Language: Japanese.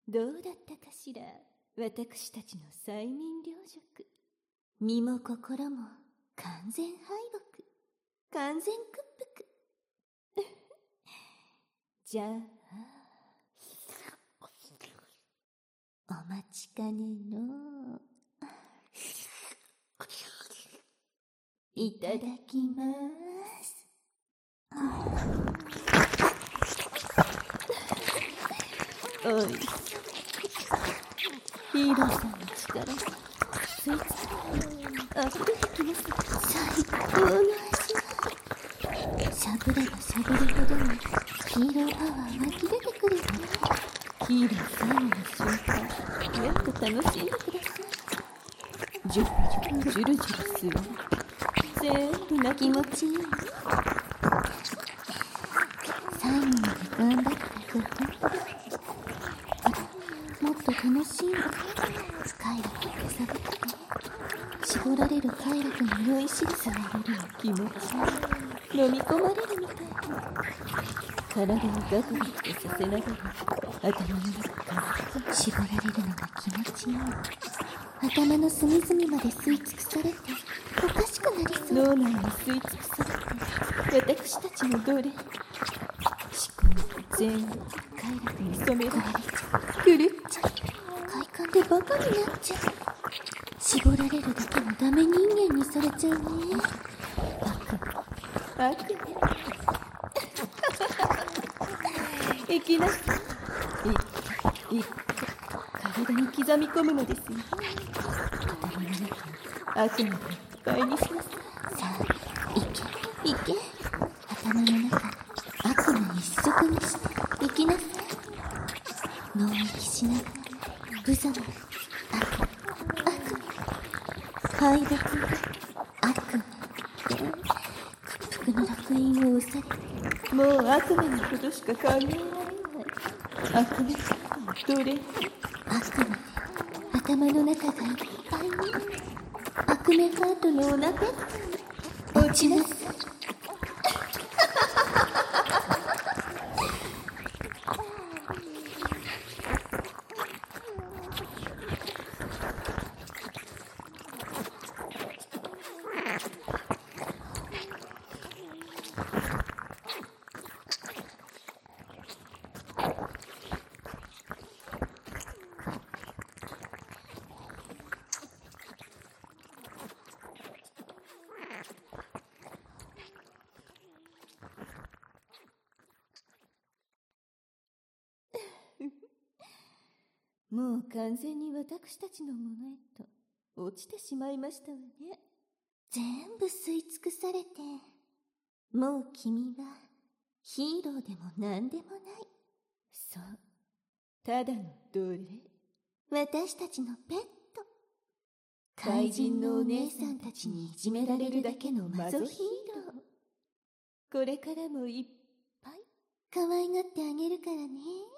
どうだったかしら、私たちの催眠療塾。身も心も完全敗北、完全屈服。じゃあ、お待ちかねのいただきます。おい、ヒーローさんの力がついつあふれてきます。最高の味。しゃぶればしゃぶるほどにヒーローパワー湧き出てくるよね。ヒーロー最後の瞬間、もっと楽しんでください。ジュルジュルジュルジュルする。全部な気持ちいい。最後まで頑張ってご本当もっと楽しんで快楽を揺さぶって絞られる快楽に酔いしれされる気持ち飲み込まれるみたい。体をガクガクとさせながら頭の中から絞られるのが気持ちいい。頭の隅々まで吸い尽くされておかしくなりそう。脳内に吸い尽くされて私たちの奴隷、思考全部快楽に染められちゃう。狂っちゃう。快感でバカになっちゃう。絞られるだけのダメ人間にされちゃうね。悪夢行きなさい。行って体に刻み込むのですよ。頭の中を悪夢でいっぱいにしなさい。さあ行け頭の中悪夢一色にして行きなさい。脳域しながら無様な悪夢敗北が悪夢で屈服の烙印を押されて、もう悪夢のことしか考えられない。悪夢奴隷、悪夢で頭の中がいっぱいに。悪夢ハートのお腹に落ちなさい。もう完全に私たちのものへと落ちてしまいましたわね。全部吸い尽くされて、もう君はヒーローでも何でもない。そう、ただの奴隷。私たちのペット。怪人のお姉さんたちにいじめられるだけのマゾヒーロー。これからもいっぱい可愛がってあげるからね。